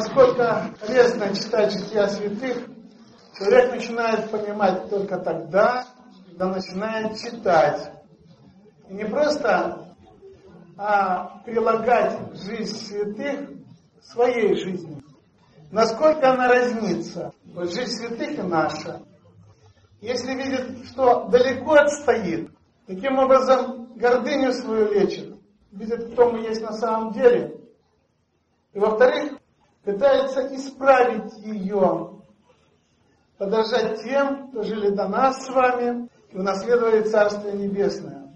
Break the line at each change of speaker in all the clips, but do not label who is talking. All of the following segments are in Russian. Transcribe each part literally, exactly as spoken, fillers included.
насколько полезно читать жития святых, человек начинает понимать только тогда, когда начинает читать. И не просто а прилагать жизнь святых к своей жизни. Насколько она разнится, вот жизнь святых и наша. Если видит, что далеко отстоит, таким образом гордыню свою лечит, видит, кто мы есть на самом деле. И во-вторых, пытается исправить ее, подражать тем, кто жили до нас с вами и унаследовали Царствие Небесное.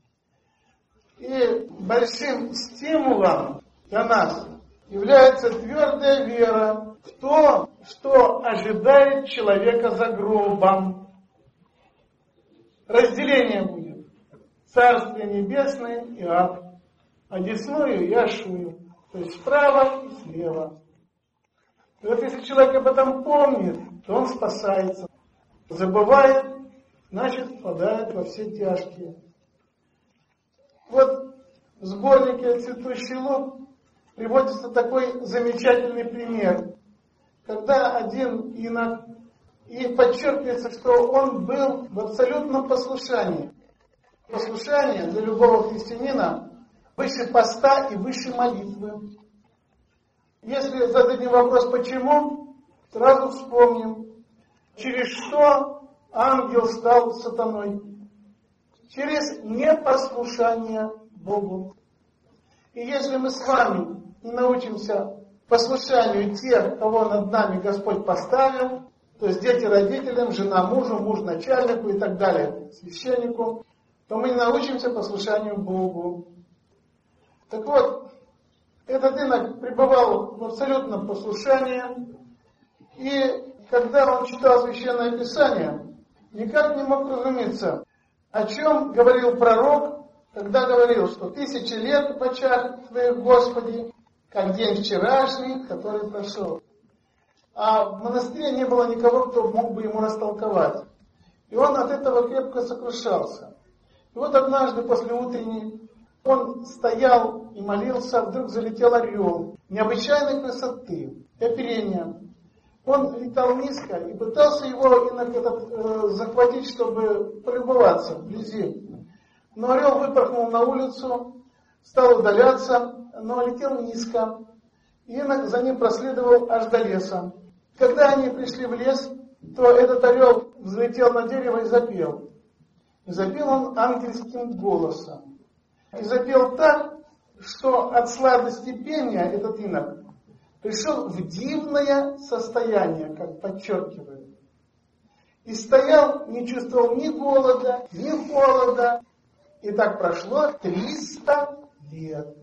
И большим стимулом для нас является твердая вера в то, что ожидает человека за гробом. Разделение будет. Царствие Небесное и ад. Одесную и Ашую. То есть справа и слева. И вот если человек об этом помнит, то он спасается. Забывает, значит впадает во все тяжкие. Вот в сборнике «Цветущий луг» приводится такой замечательный пример. Когда один инок, и подчеркивается, что он был в абсолютном послушании. Послушание для любого христианина выше поста и выше молитвы. Если зададим вопрос «почему?», сразу вспомним, через что ангел стал сатаной. Через непослушание Богу. И если мы с вами не научимся послушанию тех, кого над нами Господь поставил, то есть дети родителям, жена мужу, муж начальнику и так далее, священнику, то мы не научимся послушанию Богу. Так вот, этот инок пребывал в абсолютном послушании, и когда он читал Священное Писание, никак не мог разуметься, о чем говорил пророк, когда говорил, что тысячи лет в очах твоих, Господи, как день вчерашний, который прошел. А в монастыре не было никого, кто мог бы ему растолковать. И он от этого крепко сокрушался. И вот однажды после утренней он стоял и молился, вдруг залетел орел необычайной красоты, оперения. Он летал низко и пытался его инок этот, э, захватить, чтобы полюбоваться вблизи. Но орел выпорхнул на улицу, стал удаляться, но летел низко. И инок за ним проследовал аж до леса. Когда они пришли в лес, то этот орел взлетел на дерево и запел. И запел он ангельским голосом. И запел так, что от сладости пения этот инок пришел в дивное состояние, как подчеркиваю. И стоял, не чувствовал ни голода, ни холода. И так прошло триста лет.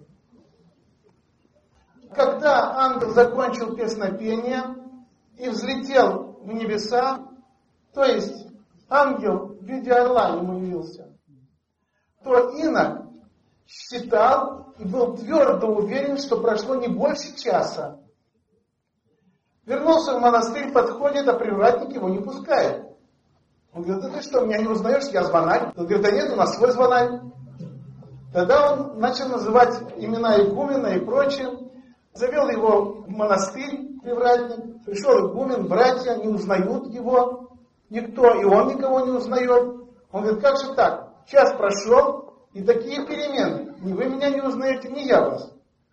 Когда ангел закончил песнопение и взлетел в небеса, то есть ангел в виде орла ему явился, то инок считал и был твердо уверен, что прошло не больше часа. Вернулся в монастырь, подходит, а привратник его не пускает. Он говорит: да ты что, меня не узнаешь, я звонарь? Он говорит: да нет, у нас свой звонарь. Тогда он начал называть имена игумена и прочее. Завел его в монастырь, привратник. Пришел игумен, братья не узнают его. Никто, и он никого не узнает. Он говорит: как же так? Час прошел, и такие перемены. Ни вы меня не узнаете, ни я вас.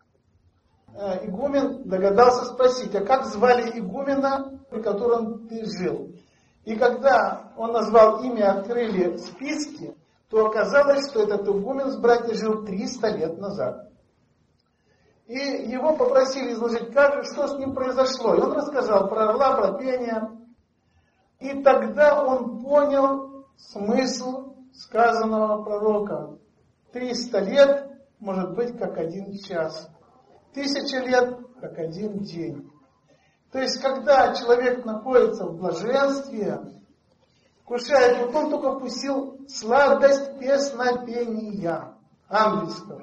Игумен догадался спросить: а как звали игумена, при котором ты жил? И когда он назвал имя, открыли списки, то оказалось, что этот игумен с братьями жил триста лет назад. И его попросили изложить, как, что с ним произошло. И он рассказал про орла, про пение. И тогда он понял смысл сказанного пророка. Триста лет может быть как один час. Тысяча лет как один день. То есть, когда человек находится в блаженстве, вкушает, вот он только вкусил сладость песнопения ангельского.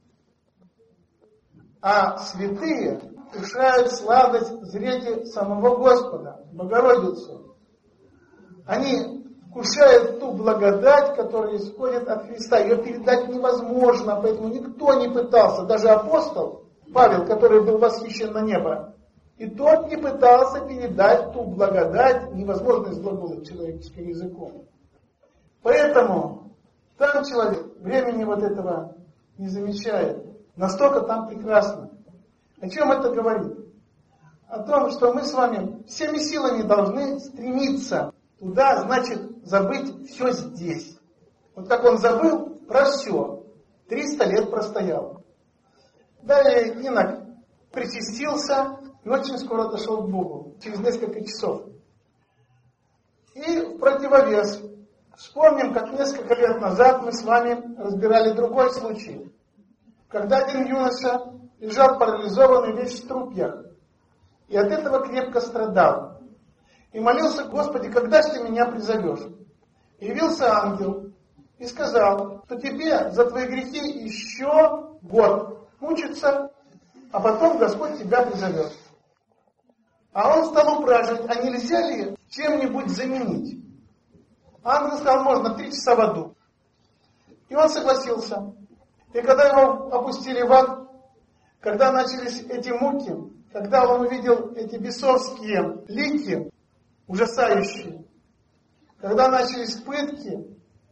А святые вкушают сладость зрения самого Господа, Богородицу. Они вкушают ту благодать, которая исходит от Христа. Ее передать невозможно, поэтому никто не пытался, даже апостол Павел, который был восхищен на небо, И тот не пытался передать ту благодать, невозможно изглаголать человеческим языком. Поэтому там человек времени вот этого не замечает. Настолько там прекрасно. О чем это говорит? О том, что мы с вами всеми силами должны стремиться туда, значит, забыть все здесь. Вот как он забыл про все. триста лет простоял. Далее инок причастился и очень скоро дошел к Богу. Через несколько часов. И в противовес. Вспомним, как несколько лет назад мы с вами разбирали другой случай. Когда один юноша лежал парализованный весь в струпьях. И от этого крепко страдал. И молился: Господи, когда же ты меня призовешь? И явился ангел и сказал, что тебе за твои грехи еще год мучиться, а потом Господь тебя призовет. А он стал упрашивать, а нельзя ли чем-нибудь заменить? Ангел сказал, можно, три часа в аду. И он согласился. И когда его опустили в ад, когда начались эти муки, когда он увидел эти бесовские лики, ужасающие, когда начались пытки,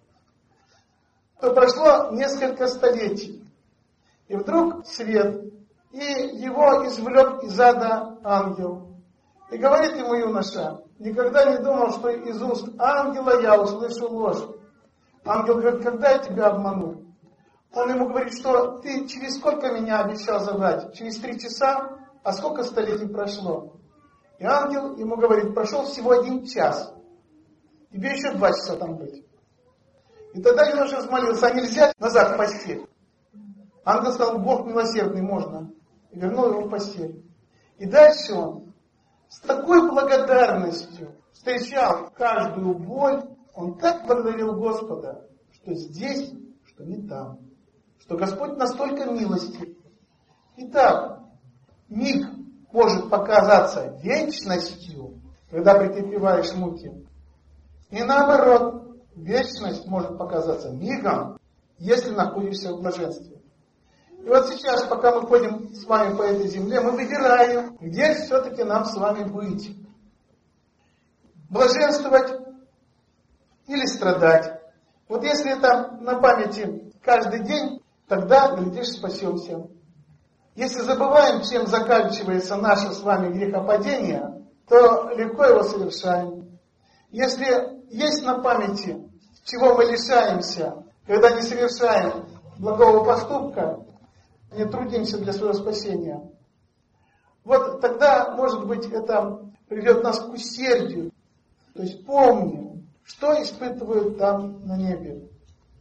то прошло несколько столетий. И вдруг свет, и его извлек из ада ангел. И говорит ему юноша, никогда не думал, что из уст ангела я услышу ложь. Ангел говорит, когда я тебя обманул? Он ему говорит, что ты через сколько меня обещал забрать? Через три часа? А сколько столетий прошло? И ангел ему говорит, прошел всего один час. Тебе еще два часа там быть. И тогда юноша взмолился, а нельзя назад в постель? Ангел сказал, Бог милосердный, можно. И вернул его в постель. И дальше он с такой благодарностью встречал каждую боль. Он так благодарил Господа, что здесь, что не там. Что Господь настолько милостив. Итак, миг может показаться вечностью, когда претерпеваешь муки. И наоборот, вечность может показаться мигом, если находишься в блаженстве. И вот сейчас, пока мы ходим с вами по этой земле, мы выбираем, где все-таки нам с вами быть. Блаженствовать или страдать. Вот если это на памяти каждый день, тогда, глядишь, спасемся. Если забываем, чем заканчивается наше с вами грехопадение, то легко его совершаем. Если есть на памяти, чего мы лишаемся, когда не совершаем благого поступка, не трудимся для своего спасения, вот тогда, может быть, это приведет нас к усердию. То есть помним, что испытывают там на небе.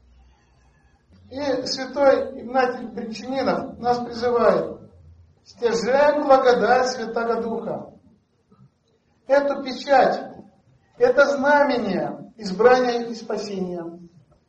И святой Игнатий Брянчанинов нас призывает: стяжаем благодать Святаго Духа. Эту печать, это знамение избрания и спасения.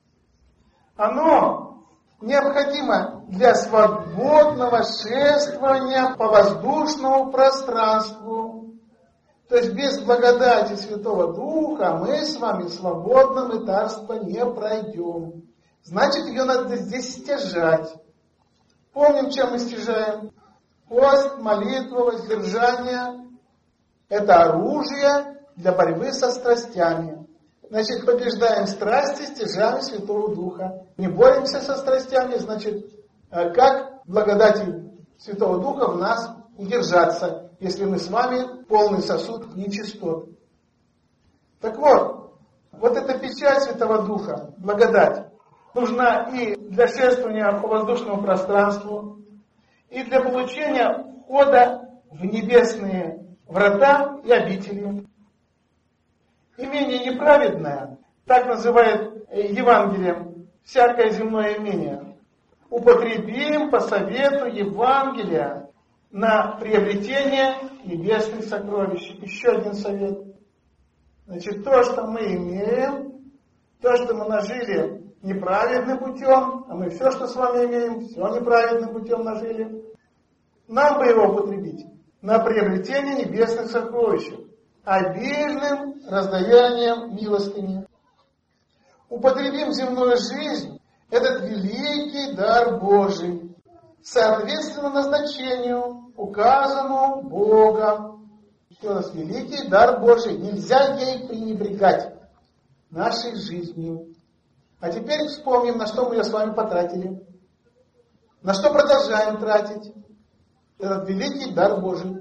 Оно необходимо для свободного шествования по воздушному пространству. То есть без благодати Святого Духа мы с вами свободно мытарство не пройдем. Значит, ее надо здесь стяжать. Помним, чем мы стяжаем? Пост, молитва, воздержание – это оружие для борьбы со страстями. Значит, побеждаем страсти, стяжаем Святого Духа. Не боремся со страстями, значит, как благодати Святого Духа в нас удержаться, если мы с вами полный сосуд нечистот. Так вот, вот эта печать Святого Духа, благодать, нужна и для шествования по воздушному пространству, и для получения входа в небесные врата и обители. Имение неправедное, так называет Евангелием, всякое земное имение. Употребим по совету Евангелия на приобретение небесных сокровищ. Еще один совет. Значит, то, что мы имеем, то, что мы нажили неправедным путем, а мы все, что с вами имеем, все неправедным путем нажили, нам бы его употребить на приобретение небесных сокровищ, обильным раздаянием милостыни. Употребим земную жизнь, этот великий дар Божий, соответственно назначению, указанному Богом. Еще раз, великий дар Божий, нельзя ей пренебрегать нашей жизнью. А теперь вспомним, на что мы ее с вами потратили. На что продолжаем тратить этот великий дар Божий.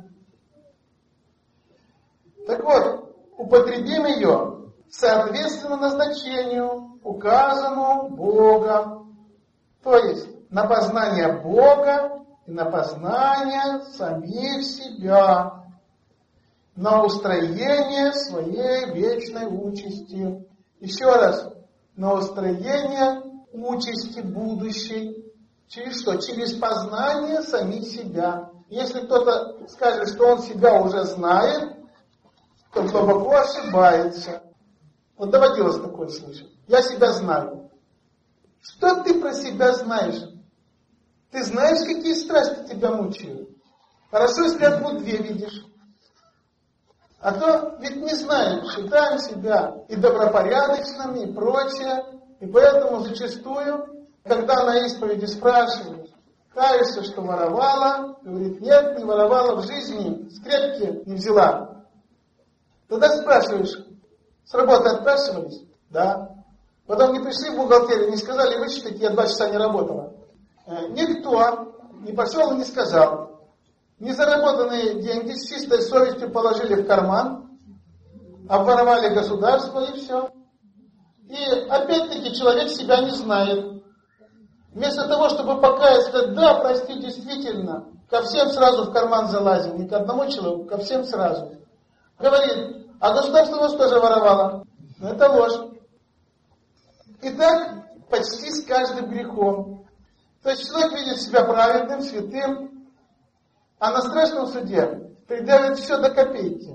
Так вот, употребим ее соответственно назначению, указанному Богом. То есть, на познание Бога и на познание самих себя, на устроение своей вечной участи. Еще раз, на устроение участи будущей. Через что? Через познание самих себя. Если кто-то скажет, что он себя уже знает, то глубоко ошибается. Вот доводилось такое слышать. Я себя знаю. Что ты про себя знаешь? Ты знаешь, какие страсти тебя мучают? Хорошо, если одну две видишь. А то ведь не знаем, считаем себя и добропорядочными, и прочее. И поэтому зачастую, когда на исповеди спрашивают, каешься, что воровала, говорит, нет, не воровала в жизни, скрепки не взяла. Тогда спрашиваешь, с работы отпрашивались? Да. Потом не пришли в бухгалтерию, не сказали, высчитать, я два часа не работала. Никто не пошел и не сказал. Незаработанные деньги с чистой совестью положили в карман, обворовали государство и все. И опять-таки человек себя не знает. Вместо того, чтобы покаяться, сказать, да, прости, действительно, ко всем сразу в карман залазим, не к одному человеку, ко всем сразу. Говорит, а государство вас тоже воровало. Но это ложь. И так почти с каждым грехом. То есть человек видит себя праведным, святым, а на страшном суде предъявит все до копейки.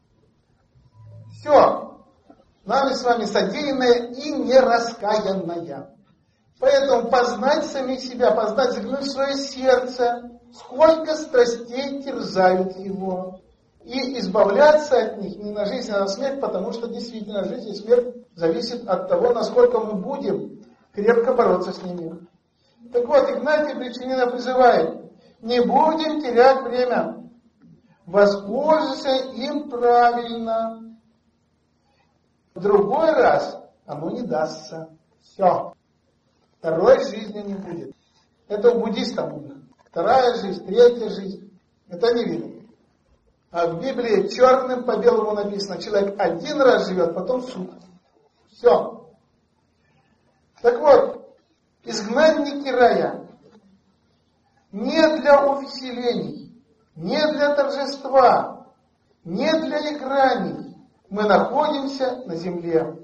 Все. Нами с вами содеянное и нераскаянное. Поэтому познать самих себя, познать, заглянуть в свое сердце, сколько страстей терзают его. И избавляться от них не на жизнь, а на смерть, потому что действительно жизнь и смерть зависит от того, насколько мы будем крепко бороться с ними. Так вот, Игнатий Бричанина призывает, не будем терять время, воспользуйся им правильно. В другой раз оно не дастся. Все. Второй жизни не будет. Это у буддистов у них. Вторая жизнь, третья жизнь. Это не видно. А в Библии черным по белому написано, человек один раз живет, потом суд. Все. Так вот, изгнанники рая не для увеселений, не для торжества, не для играний мы находимся на земле,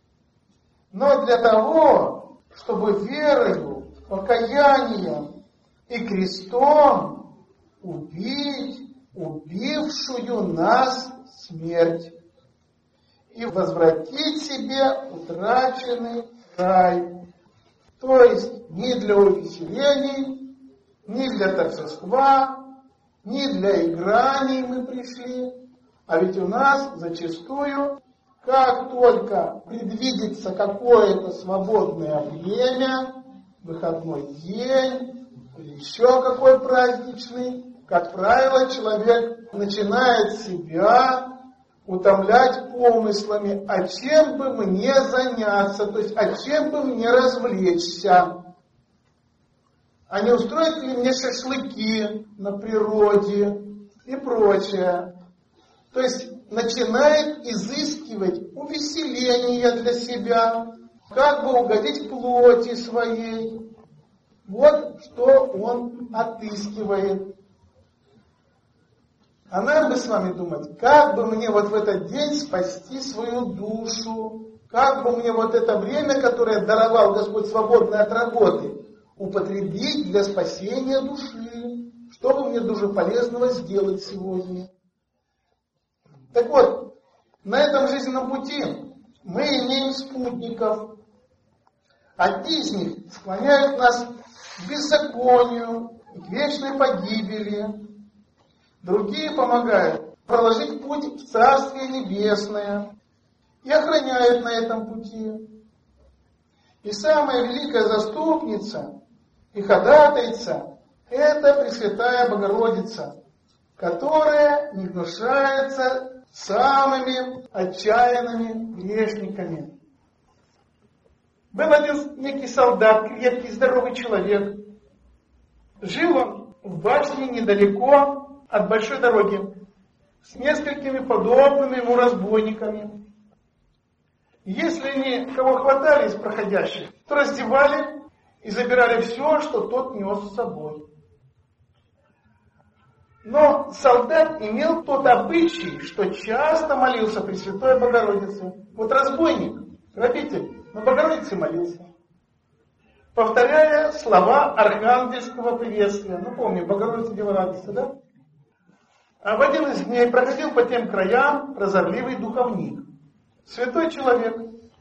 но для того, чтобы верою, покаянием и крестом убить убившую нас смерть и возвратить себе утраченный рай. То есть ни для увеселений, ни для торжества, ни для играний мы пришли, а ведь у нас зачастую, как только предвидится какое-то свободное время, выходной день или еще какой праздничный, как правило, человек начинает себя утомлять помыслами, а чем бы мне заняться, то есть, а чем бы мне развлечься. А не устроить ли мне шашлыки на природе и прочее. То есть, начинает изыскивать увеселения для себя, как бы угодить плоти своей. Вот что он отыскивает. А нам бы с вами думать, как бы мне вот в этот день спасти свою душу, как бы мне вот это время, которое даровал Господь свободное от работы, употребить для спасения души, что бы мне дуже полезного сделать сегодня. Так вот, на этом жизненном пути мы имеем спутников. Одни из них склоняют нас к беззаконию, к вечной погибели. Другие помогают проложить путь в Царствие Небесное и охраняют на этом пути. И самая великая заступница и ходатайца это Пресвятая Богородица, которая не гнушается самыми отчаянными грешниками. Был один некий солдат, крепкий, здоровый человек. Жил он в башне недалеко от большой дороги, с несколькими подобными ему разбойниками. Если они кого хватали из проходящих, то раздевали и забирали все, что тот нес с собой. Но солдат имел тот обычай, что часто молился Пресвятой Богородице. Вот разбойник, грабитель, на Богородице молился, повторяя слова архангельского приветствия. Ну, помню, Богородица Дева радости, да? А в один из дней проходил по тем краям прозорливый духовник, святой человек.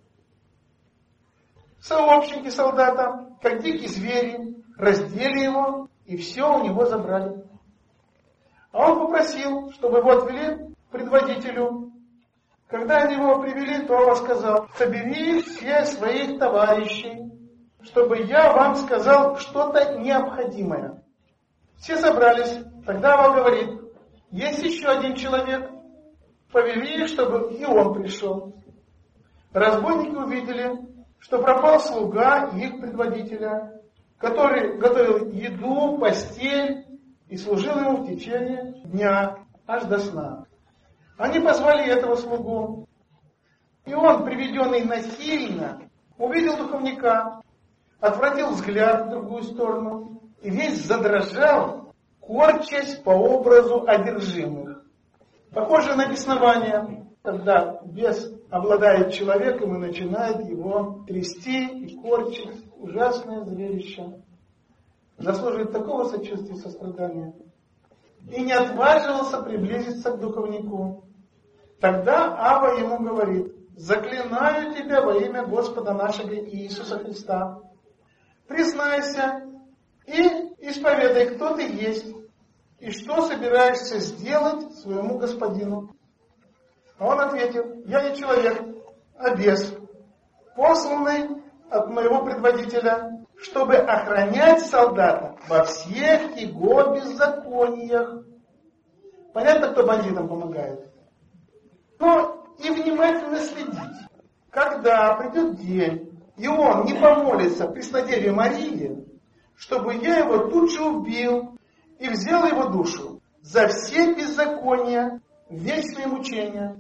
Сообщники солдата, как дикие звери, раздели его и все у него забрали. А он попросил, чтобы его отвели к предводителю. Когда они его привели, то он сказал: собери все своих товарищей, чтобы я вам сказал что-то необходимое. Все собрались. Тогда Авва говорит: есть еще один человек, повели, чтобы и он пришел. Разбойники увидели, что пропал слуга их предводителя, который готовил еду, постель и служил ему в течение дня, аж до сна. Они позвали этого слугу, и он, приведенный насильно, увидел духовника, отвратил взгляд в другую сторону и весь задрожал, корчась по образу одержимых. Похоже на беснование, когда бес обладает человеком и начинает его трясти и корчить. Ужасное зрелище. Заслуживает такого сочувствия и сострадания. И не отваживался приблизиться к духовнику. Тогда Авва ему говорит: заклинаю тебя во имя Господа нашего Иисуса Христа, признайся и исповедай, кто ты есть, и что собираешься сделать своему господину. А он ответил: я не человек, а бес, посланный от моего предводителя, чтобы охранять солдата во всех его беззакониях. Понятно, кто бандитам помогает? Но и внимательно следить. Когда придет день, и он не помолится Преснодеве Марии, чтобы я его тут же убил и взял его душу за все беззакония, вечные мучения.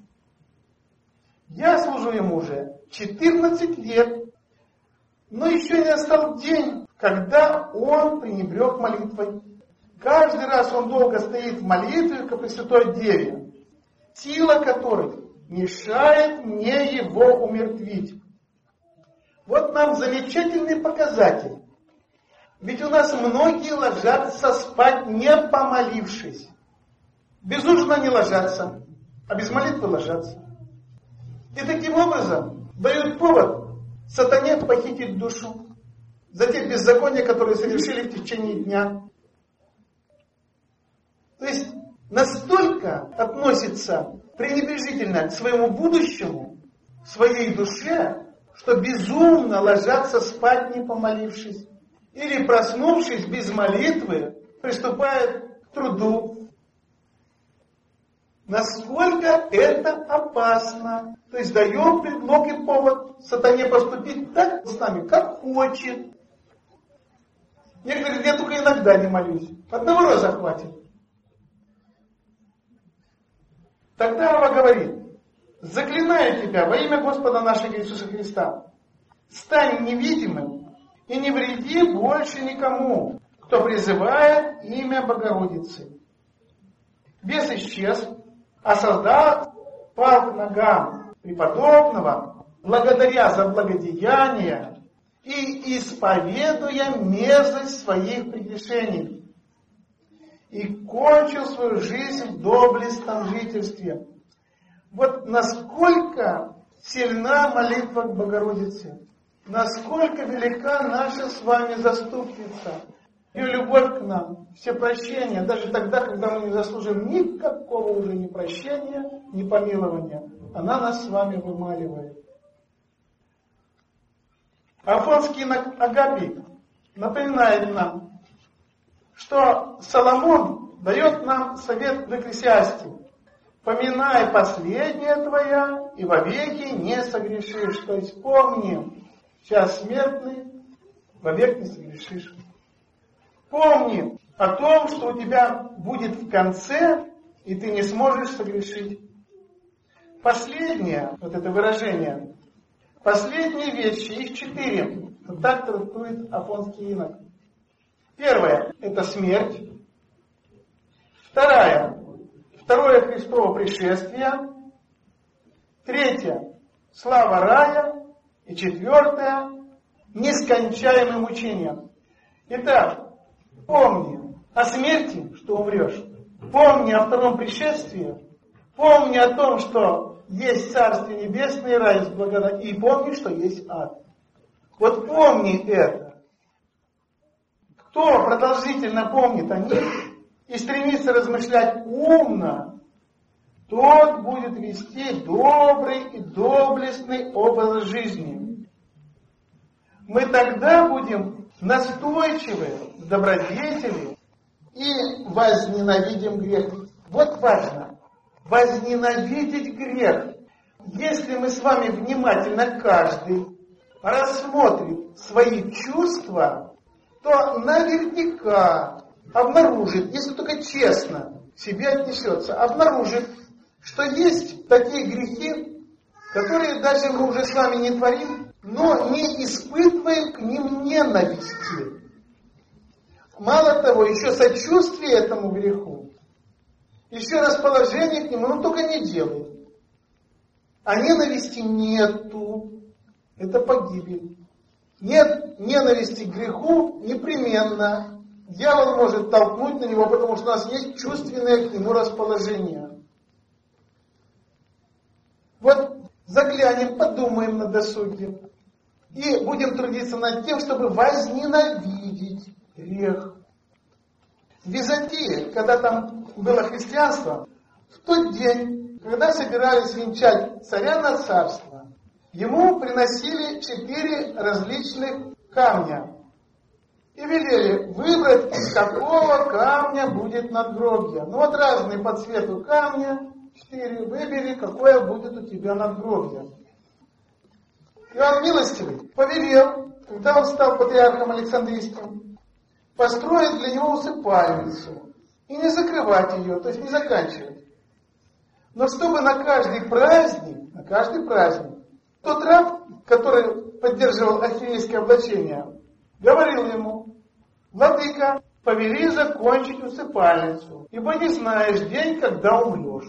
Я служу ему уже четырнадцать лет, но еще не настал день, когда он пренебрег молитвой. Каждый раз он долго стоит в молитве ко Пресвятой Деве, сила которой мешает мне его умертвить. Вот нам замечательный показатель. Ведь у нас многие ложатся спать, не помолившись. Без ужина не ложатся, а без молитвы ложатся. И таким образом дают повод сатане похитить душу за те беззакония, которые совершили в течение дня. То есть настолько относится пренебрежительно к своему будущему, своей душе, что безумно ложатся спать, не помолившись. Или, проснувшись без молитвы, приступает к труду. Насколько это опасно. То есть даем предлог и повод сатане поступить так с нами, как хочет. Некоторые говорят: я только иногда не молюсь. Одного раза хватит. Тогда Авва говорит: заклинаю тебя во имя Господа нашего Иисуса Христа, стань невидимым и не вреди больше никому, кто призывает имя Богородицы. Бес исчез, а солдат пал к ногам преподобного, благодаря за благодеяние и исповедуя мерзость своих прегрешений, и кончил свою жизнь в доблестном жительстве. Вот насколько сильна молитва к Богородице, насколько велика наша с вами заступница, ее любовь к нам, все прощения, даже тогда, когда мы не заслужим никакого уже ни прощения, ни помилования, она нас с вами вымаливает. Афонский Агапий напоминает нам, что Соломон дает нам совет в Экклесиасте. Поминай последнее твоя, и вовеки не согрешишь. То есть помни, час смертный, вовек не согрешишь. Помни о том, что у тебя будет в конце, и ты не сможешь согрешить. Последнее, вот это выражение, последние вещи, их четыре. Вот так трактует Афонский инок. Первое – это смерть. Вторая – второе Христово пришествие. Третье – слава рая. И четвертое – нескончаемое мучение. Итак, помни о смерти, что умрешь. Помни о втором пришествии. Помни о том, что есть Царствие Небесное, рай с благодатью. И помни, что есть ад. Вот помни это. Кто продолжительно помнит о них и стремится размышлять умно, тот будет вести добрый и доблестный образ жизни. Мы тогда будем настойчивы в добродетели и возненавидим грех. Вот важно. Возненавидеть грех. Если мы с вами внимательно каждый рассмотрит свои чувства, то наверняка обнаружит, если только честно к себе отнесется, обнаружит, что есть такие грехи, которые даже мы уже с вами не творим, но не испытываем к ним ненависти. Мало того, еще сочувствие этому греху, еще расположение к нему, но только не делает. А ненависти нету. Это погибель. Нет ненависти к греху непременно. Дьявол может толкнуть на него, потому что у нас есть чувственное к нему расположение. Вот заглянем, подумаем на досуге. И будем трудиться над тем, чтобы возненавидеть грех. В Византии, когда там было христианство, в тот день, когда собирались венчать царя на царство, ему приносили четыре различных камня. И велели выбрать, из какого камня будет надгробье. Ну вот разные по цвету камня, четыре, выбери, какое будет у тебя надгробье. Иоанн Милостивый повелел, когда он стал патриархом Александрийским, построить для него усыпальницу и не закрывать ее, то есть не заканчивать. Но чтобы на каждый праздник, на каждый праздник, тот раб, который поддерживал архиерейское облачение, говорил ему: владыка, повели закончить усыпальницу, ибо не знаешь день, когда умрешь.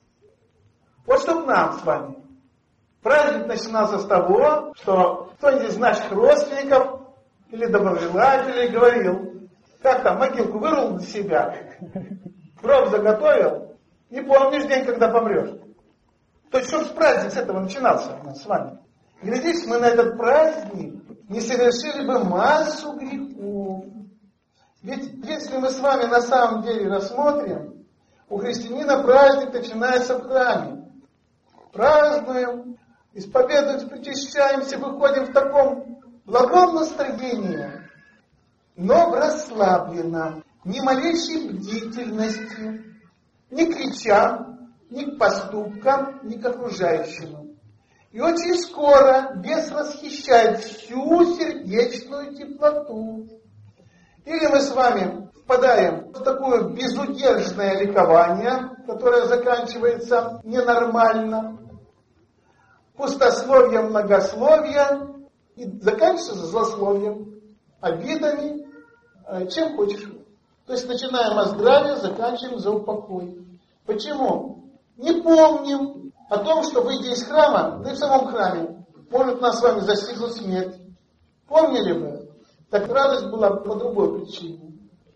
Вот чтоб нам с вами. Праздник начинался с того, что кто-нибудь из наших родственников или доброжелателей говорил: как там, могилку вырвал для себя, гроб заготовил, не помнишь день, когда помрешь. То есть, чтобы праздник с этого начинался у нас с вами. Глядишь, мы на этот праздник не совершили бы массу грехов. Ведь если мы с вами на самом деле рассмотрим, у христианина праздник начинается в храме. Празднуем, исповедуем, причащаемся, выходим в таком благом настроении, но расслабленно, ни малейшей бдительности, не крича, ни к поступкам, ни к окружающим. И очень скоро бес восхищает всю сердечную теплоту. Или мы с вами впадаем в такое безудержное ликование, которое заканчивается ненормально, пустословие, многословие, и заканчивается злословием, обидами, чем хочешь. То есть начинаем о здравии, заканчиваем за упокой. Почему? Не помним о том, что, выйдя из храма, да и в самом храме, может нас с вами застигнуть смерть. Помнили бы? Так радость была по другой причине.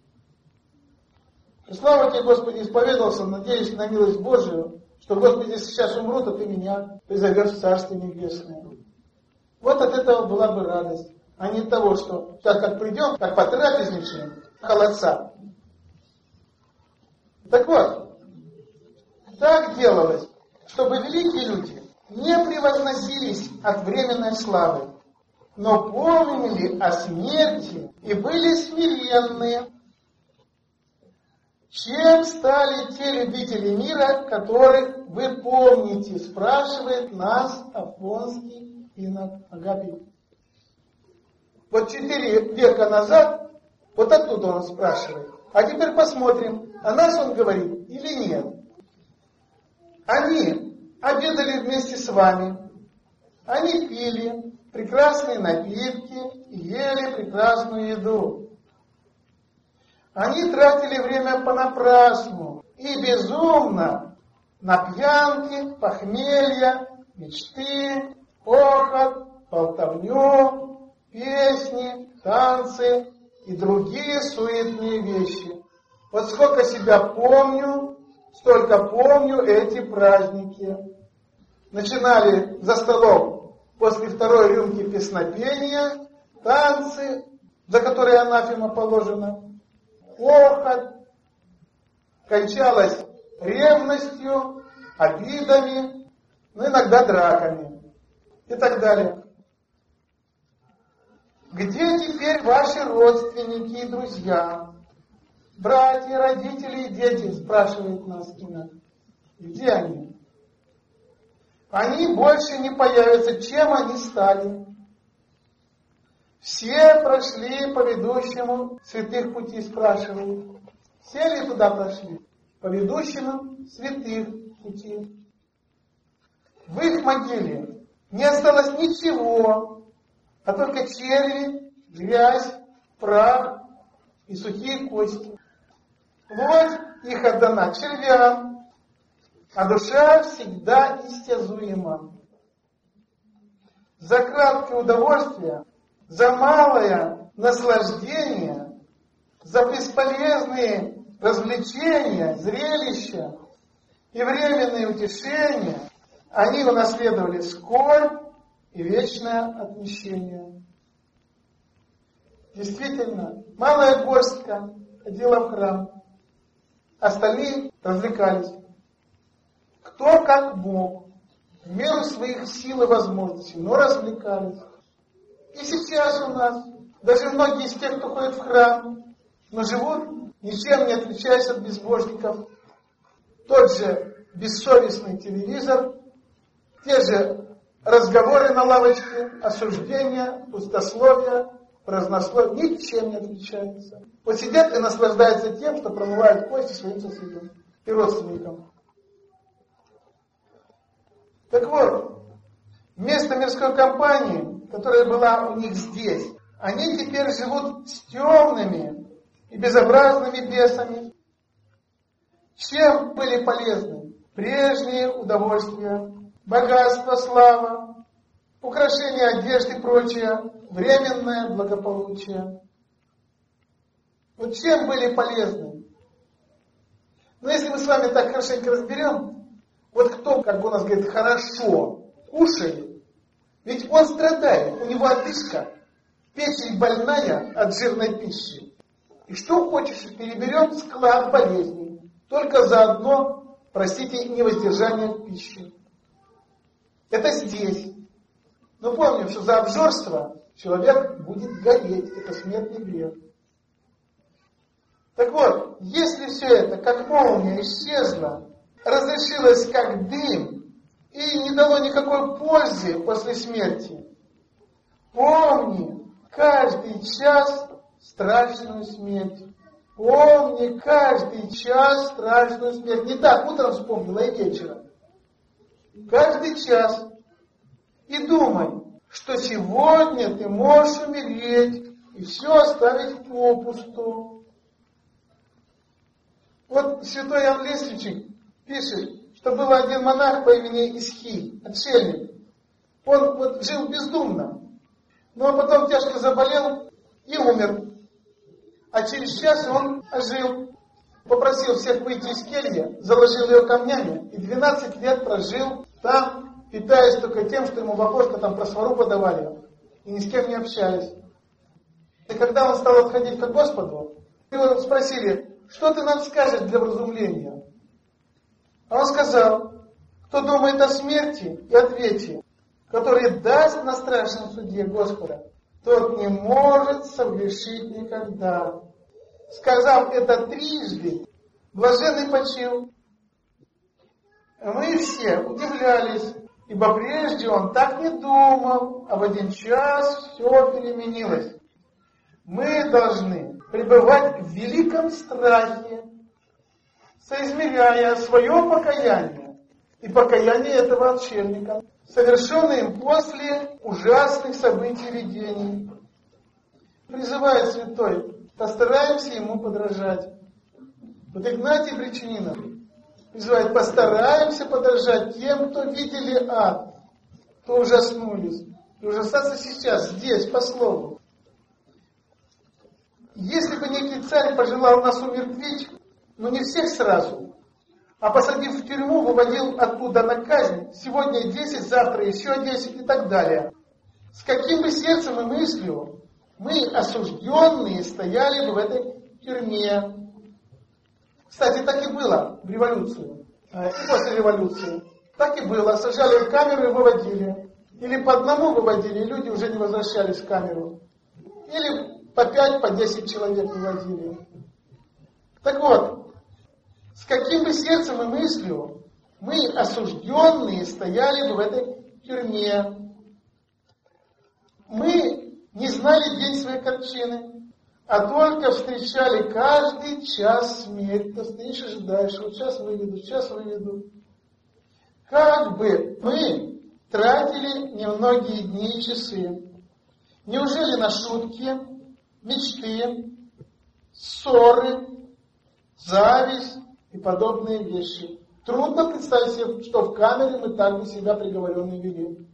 И слава тебе, Господи, исповедовался, надеюсь на милость Божию, что, Господи, если сейчас умру, то ты меня призовешь в Царствие Небесное. Вот от этого была бы радость, а не того, что так как придем, как потрапезничаем, холодца. Так вот, так делалось, чтобы великие люди не превозносились от временной славы, но помнили о смерти и были смиренные. чем стали те любители мира, которых вы помните, спрашивает нас Афонский инок Агапит. Вот четыре века назад, вот оттуда он спрашивает. А теперь посмотрим, о нас он говорит или нет. Они обедали вместе с вами, они пили прекрасные напитки и ели прекрасную еду. Они тратили время понапрасну и безумно на пьянки, похмелья, мечты, хохот, болтовню, песни, танцы и другие суетные вещи. Вот сколько себя помню, столько помню эти праздники. Начинали за столом после второй рюмки песнопения, танцы, за которые анафема положена, хохот, кончалось ревностью, обидами, ну иногда драками и так далее. Где теперь ваши родственники и друзья? Братья, родители и дети, спрашивает нас инок. Где они? Они больше не появятся. Чем они стали? Все прошли по ведущему святых пути, спрашивают. Все ли туда прошли? По ведущему святых пути. В их могиле не осталось ничего, а только черви, грязь, прах и сухие кости. Плоть их отдана червям, а душа всегда истязуема. За краткое удовольствие, за малое наслаждение, за бесполезные развлечения, зрелища и временные утешения они унаследовали скорбь и вечное отмщение. Действительно, малая горстка ходила в храм, остальные развлекались. Кто как мог, в меру своих сил и возможностей, но развлекались. И сейчас у нас, даже многие из тех, кто ходит в храм, но живут, ничем не отличаясь от безбожников. Тот же бессовестный телевизор, те же разговоры на лавочке, осуждения, пустословия, празднословие, ничем не отличаются. Вот сидят и наслаждаются тем, что промывают кости своим соседям и родственникам. Так вот, вместо мирской компании, которая была у них здесь, они теперь живут с темными и безобразными бесами. Чем были полезны прежние удовольствия, богатство, слава, украшения одежды и прочее, временное благополучие? Вот чем были полезны? Но если мы с вами так хорошенько разберем, вот кто, как у нас говорит, хорошо кушает, ведь он страдает, у него одышка, печень больная от жирной пищи. И что хочешь, переберем склад болезней, только заодно, простите, невоздержание от пищи. Это здесь. Но помним, что за обжорство человек будет гореть, это смертный грех. Так вот, если все это, как молния, исчезло, разрешилось как дым и не дало никакой пользы после смерти, помни каждый час страшную смерть. Помни каждый час страшную смерть. Не так утром вспомнила и вечером. Каждый час. И думай, что сегодня ты можешь умереть и все оставить попусту. Вот святой Иоанн Лествичник пишет, что был один монах по имени Исхий, отшельник. Он вот жил бездумно, но потом тяжко заболел и умер. А через час он ожил, попросил всех выйти из кельи, заложил ее камнями и двенадцать лет прожил там, питаясь только тем, что ему в окошко там просфору подавали и ни с кем не общаясь. И когда он стал отходить к Господу, его спросили, что ты нам скажешь для вразумления? А он сказал, кто думает о смерти и ответе, который даст на страшном суде Господа, тот не может согрешить никогда. Сказав это трижды, блаженный почил. Мы все удивлялись, ибо прежде он так не думал, а в один час все переменилось. Мы должны пребывать в великом страхе, соизмеряя свое покаяние и покаяние этого отшельника, совершенное им после ужасных событий видений. Призывает святой, постараемся ему подражать. Вот Игнатий Бречанинов призывает, постараемся подражать тем, кто видели ад, кто ужаснулись. И ужасаться сейчас, здесь, по слову. Если бы некий царь пожелал нас умертвить, но не всех сразу, а посадив в тюрьму, выводил оттуда на казнь, сегодня десять, завтра еще десять и так далее. С каким бы сердцем и мыслью мы, осужденные, стояли бы в этой тюрьме. Кстати, так и было в революцию, и после революции. Так и было, сажали в камеру и выводили. Или по одному выводили, люди уже не возвращались в камеру. Или по пять, по десять человек выводили. Так вот, с каким бы сердцем и мыслью мы, осужденные, стояли бы в этой тюрьме. Мы не знали день своей кончины, а только встречали каждый час смерть. Ты стоишь и ожидаешь, вот сейчас выведут, сейчас выведут. Как бы мы тратили немногие дни и часы. Неужели на шутки, мечты, ссоры, зависть и подобные вещи? Трудно представить себе, что в камере мы так бы себя приговоренные вели.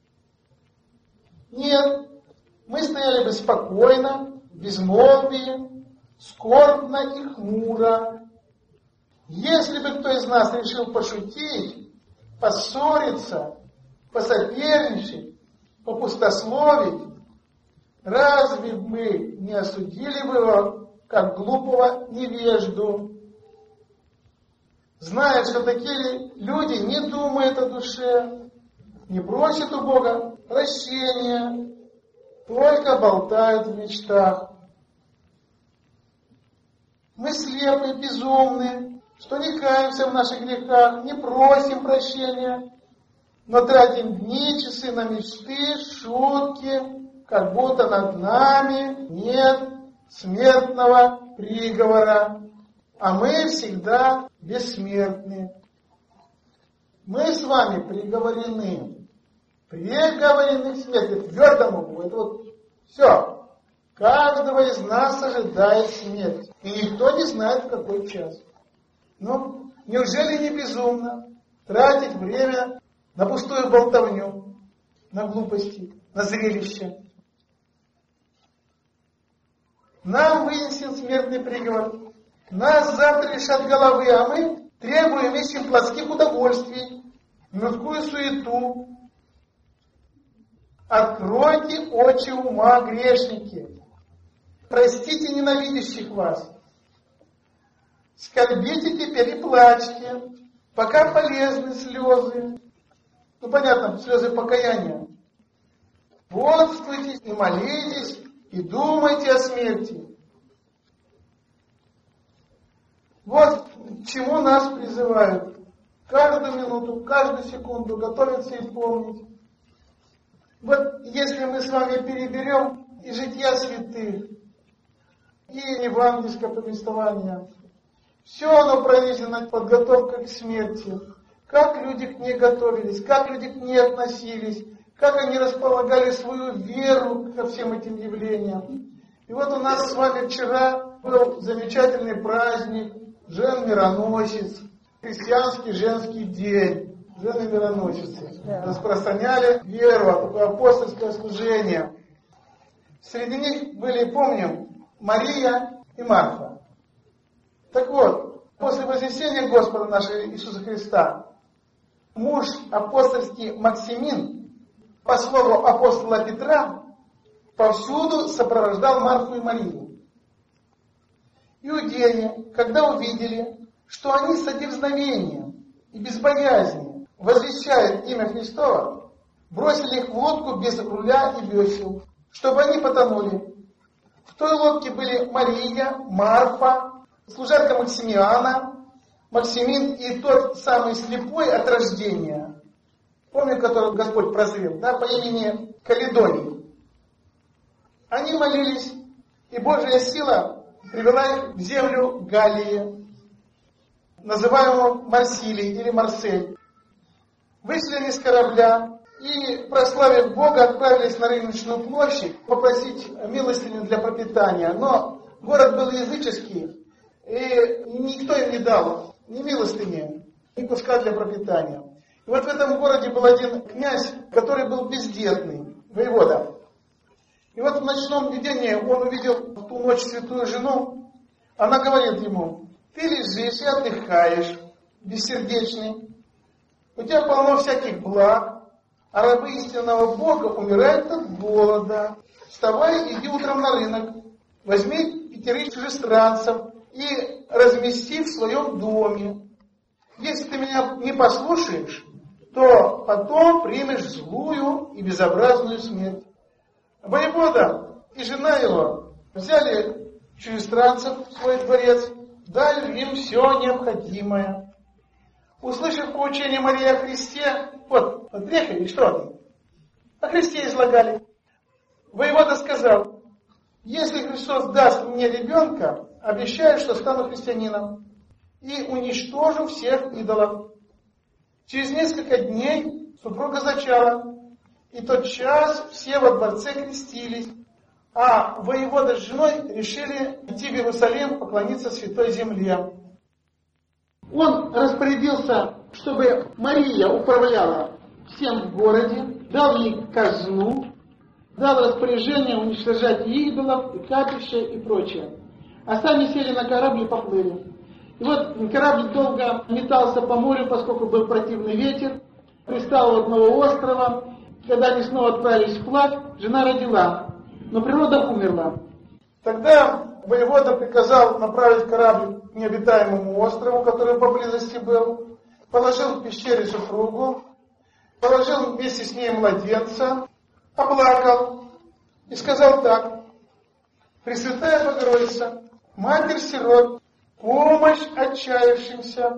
Нет, мы стояли бы спокойно, в безмолвии, скорбно и хмуро. Если бы кто из нас решил пошутить, поссориться, посоперничать, попустословить, разве мы не осудили бы его как глупого невежду? Зная, что такие люди не думают о душе, не просят у Бога прощения, только болтают в мечтах. Мы слепы, безумны, что не каемся в наших грехах, не просим прощения, но тратим дни, часы на мечты, шутки, как будто над нами нет смертного приговора, а мы всегда бессмертны. Мы с вами приговорены, приговорены к смерти, твердому, это вот все. Каждого из нас ожидает смерть, и никто не знает, в какой час. Ну, неужели не безумно тратить время на пустую болтовню, на глупости, на зрелище? Нам вынесен смертный приговор, нас завтра лишат головы, а мы требуем, ищем плотских удовольствий, мирскую суету. Откройте очи ума, грешники. Простите ненавидящих вас. Скорбите теперь и плачьте, пока полезны слезы. Ну, понятно, слезы покаяния. Бодствуйте и молитесь, и думайте о смерти. Вот к чему нас призывают. Каждую минуту, каждую секунду готовиться и помнить. Вот если мы с вами переберем и жития святых, и евангельское повествование, все оно пронизано подготовкой к смерти. Как люди к ней готовились, как люди к ней относились, как они располагали свою веру ко всем этим явлениям. И вот у нас с вами вчера был замечательный праздник, Жен-мироносец, христианский женский день, жены-мироносицы. Распространяли веру, апостольское служение. Среди них были, помним, Мария и Марфа. Так вот, после вознесения Господа нашего Иисуса Христа, муж апостольский Максимин, по слову апостола Петра, повсюду сопровождал Марфу и Марию. Иудеи, когда увидели, что они с одерзновением и без боязни возвещают имя Христово, бросили их в лодку без руля и весел, чтобы они потонули. В той лодке были Мария, Марфа, служанка Максимиана, Максимин и тот самый слепой от рождения, помню, которого Господь прозрел, да, по имени Каледоний. Они молились, и Божья сила привела их в землю Галлии, называемую Марсилией или Марсель. Вышли они с корабля и, прославив Бога, отправились на рыночную площадь попросить милостыню для пропитания. Но город был языческий, и никто им не дал ни милостыни, ни куска для пропитания. И вот в этом городе был один князь, который был бездетный, воевода. И вот в ночном видении он увидел в ту ночь святую жену. Она говорит ему: ты лежишь и отдыхаешь, бессердечный. У тебя полно всяких благ, а рабы истинного Бога умирают от голода. Вставай и иди утром на рынок, возьми пятерых чужестранцев и размести в своем доме. Если ты меня не послушаешь, то потом примешь злую и безобразную смерть. Воевода и жена его взяли чужестранцев в свой дворец, дали им все необходимое. Услышав поучение Марии о Христе, вот, вот приехали, что они? О Христе излагали. Воевода сказал: если Христос даст мне ребенка, обещаю, что стану христианином и уничтожу всех идолов. Через несколько дней супруга зачала, и тотчас все во дворце крестились, а воевода с женой решили идти в Иерусалим поклониться Святой Земле. Он распорядился, чтобы Мария управляла всем в городе, дал ей казну, дал распоряжение уничтожать идолов, и капища, и прочее. А сами сели на корабль и поплыли. И вот корабль долго метался по морю, поскольку был противный ветер, пристал у одного острова. Когда они снова отправились вплавь, жена родила, но природа умерла. Тогда воевода приказал направить корабль к необитаемому острову, который поблизости был, положил в пещере супругу, положил вместе с ней младенца, оплакал и сказал так: Пресвятая Богородица, Матерь сирот, помощь отчаявшимся,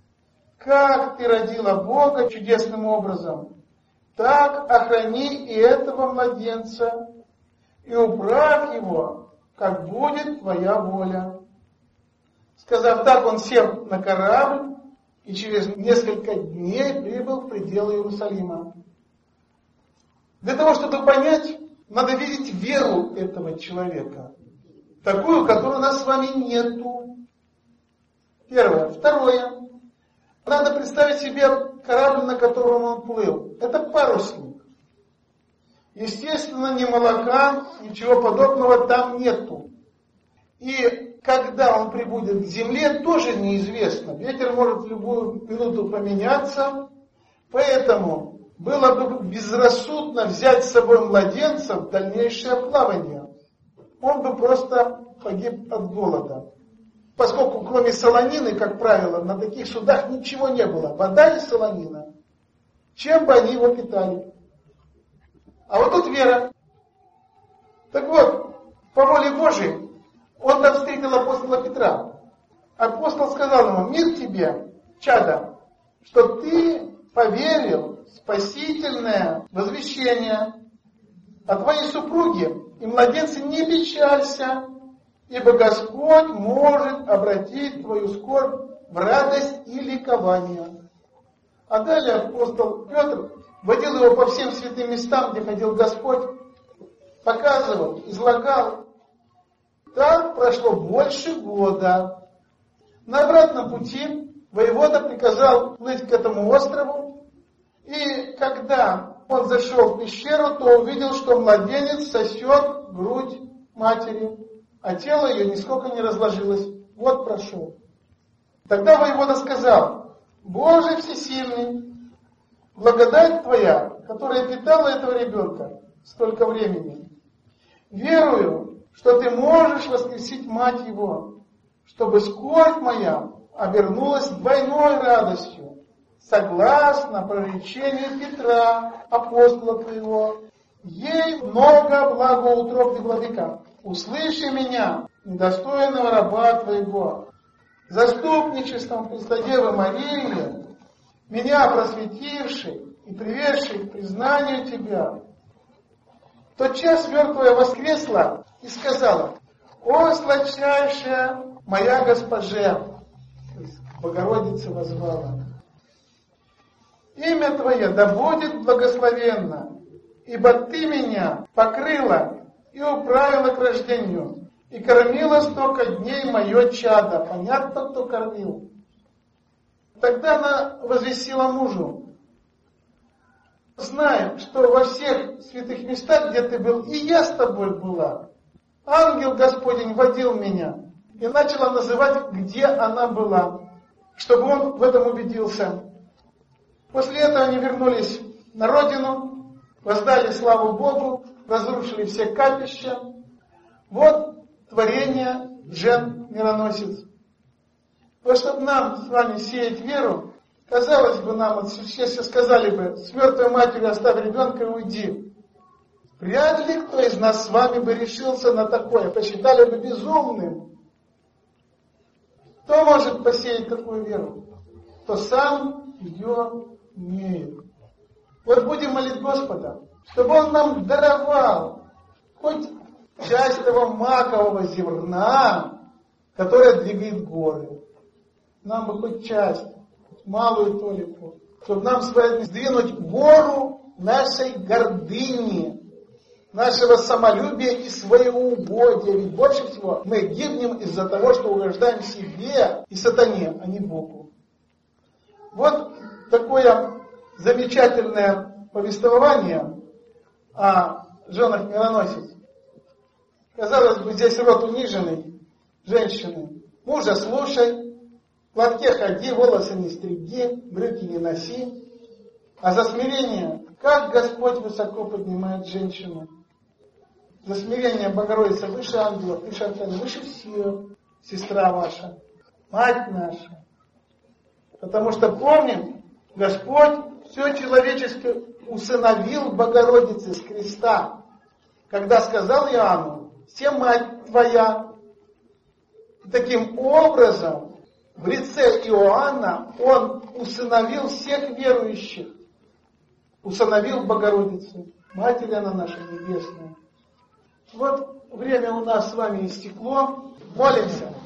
как ты родила Бога чудесным образом, так охрани и этого младенца, и управь его, как будет твоя воля. Сказав так, он сел на корабль и через несколько дней прибыл в пределы Иерусалима. Для того, чтобы понять, надо видеть веру этого человека, такую, которой у нас с вами нету. Первое. Второе. Надо представить себе корабль, на котором он плыл. Это парусник. Естественно, ни молока, ничего подобного там нету. И когда он прибудет к земле, тоже неизвестно. Ветер может в любую минуту поменяться. Поэтому было бы безрассудно взять с собой младенца в дальнейшее плавание. Он бы просто погиб от голода. Поскольку кроме солонины, как правило, на таких судах ничего не было. Вода и солонина. Чем бы они его питали? А вот тут вера. Так вот, по воле Божией, он там встретил апостола Петра. Апостол сказал ему: мир тебе, чадо, что ты поверил в спасительное возвещение о твоей супруге, и младенце не печалься, ибо Господь может обратить твою скорбь в радость и ликование. А далее апостол Петр водил его по всем святым местам, где ходил Господь, показывал, излагал. Так прошло больше года. На обратном пути воевода приказал плыть к этому острову, и когда он зашел в пещеру, то увидел, что младенец сосет грудь матери, а тело ее нисколько не разложилось. Вот прошел. Тогда воевода сказал: Боже всесильный, благодать Твоя, которая питала этого ребенка столько времени, верую, что Ты можешь воскресить мать его, чтобы скорбь моя обернулась двойной радостью, согласно проречению Петра, апостола Твоего. Ей много благоутробных, владыка. Услыши меня, недостойного раба Твоего. заступничеством Преснодевы Марии, меня просветившей и приведшей к признанию Тебя, тотчас мертвая воскресла и сказала: «О, сладчайшая моя госпоже!» То есть Богородица воззвала. «Имя Твое да будет благословенно, ибо Ты меня покрыла и управила к рождению, и кормила столько дней мое чадо». Понятно, кто кормил? Тогда она возвестила мужу: «Знай, что во всех святых местах, где ты был, и я с тобой была. Ангел Господень водил меня». И начала называть, где она была, чтобы он в этом убедился. После этого они вернулись на родину, воздали славу Богу, разрушили все капища. Вот творение жен-мироносец. Вот чтобы нам с вами сеять веру, казалось бы нам, вот, если сказали бы: с мертвой матерью оставь ребенка и уйди. Вряд ли кто из нас с вами бы решился на такое, посчитали бы безумным. Кто может посеять такую веру? Кто сам ее имеет. Вот будем молить Господа, чтобы Он нам даровал хоть часть того макового зерна, которое двигает горы. Нам бы хоть часть, малую толику, чтобы нам с вами сдвинуть гору нашей гордыни, нашего самолюбия и своеугодия. Ведь больше всего мы гибнем из-за того, что угождаем себе и сатане, а не Богу. Вот такое замечательное повествование о женах мироносец. Казалось бы, здесь род униженный женщины. Мужа слушай, в платке ходи, волосы не стриги, брюки не носи. А за смирение, как Господь высоко поднимает женщину. За смирение Богородица выше ангелов, выше архангелов, выше всех, сестра ваша, мать наша. Потому что помним, Господь все человеческое усыновил Богородице с креста, когда сказал Иоанну: «Все мать твоя». И таким образом, в лице Иоанна он усыновил всех верующих, усыновил Богородицу, Матерь она наша небесная. Вот время у нас с вами истекло. Молимся.